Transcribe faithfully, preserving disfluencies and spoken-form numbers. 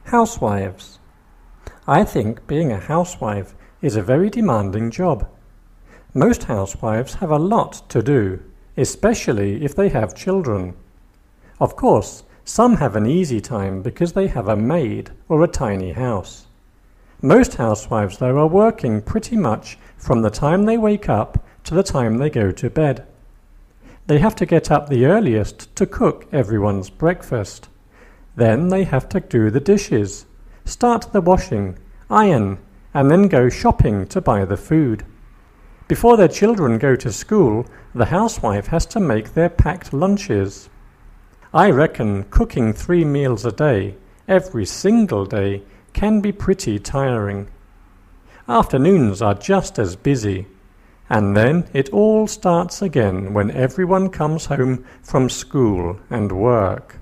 Housewives. I think being a housewife is a very demanding job. Most housewives have a lot to do, especially if they have children. Of course, some have an easy time because they have a maid or a tiny house. Most housewives, though, are working pretty much from the time they wake up to the time they go to bed. They have to get up the earliest to cook everyone's breakfast. Then they have to do the dishes, start the washing, iron, and then go shopping to buy the food. Before their children go to school, the housewife has to make their packed lunches. I reckon cooking three meals a day, every single day, can be pretty tiring. Afternoons are just as busy, and then it all starts again when everyone comes home from school and work.